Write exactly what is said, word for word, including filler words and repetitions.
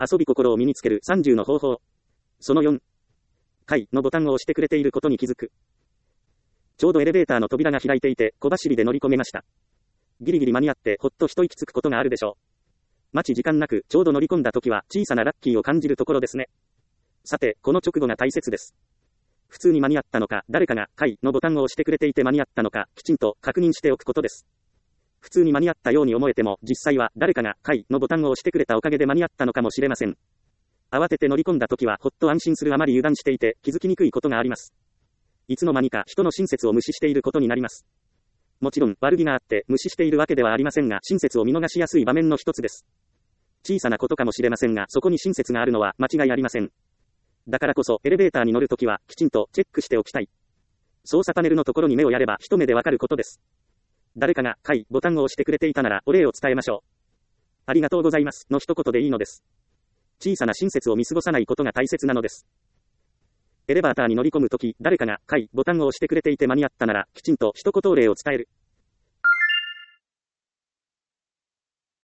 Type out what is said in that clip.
遊び心を身につけるさんじゅうの方法。そのよん。階のボタンを押してくれていることに気づく。ちょうどエレベーターの扉が開いていて、小走りで乗り込めました。ギリギリ間に合ってほっと一息つくことがあるでしょう。待ち時間なくちょうど乗り込んだ時は小さなラッキーを感じるところですね。さて、この直後が大切です。普通に間に合ったのか、誰かが階のボタンを押してくれていて間に合ったのか、きちんと確認しておくことです。普通に間に合ったように思えても、実際は誰かが階のボタンを押してくれたおかげで間に合ったのかもしれません。慌てて乗り込んだ時はほっと安心するあまり油断していて気づきにくいことがあります。いつの間にか人の親切を無視していることになります。もちろん悪気があって無視しているわけではありませんが、親切を見逃しやすい場面の一つです。小さなことかもしれませんが、そこに親切があるのは間違いありません。だからこそエレベーターに乗るときはきちんとチェックしておきたい。操作パネルのところに目をやれば一目でわかることです。誰かが階ボタンを押してくれていたならお礼を伝えましょう。ありがとうございますの一言でいいのです。小さな親切を見過ごさないことが大切なのです。エレバーターに乗り込むとき、誰かが階ボタンを押してくれていて間に合ったならきちんと一言お礼を伝える。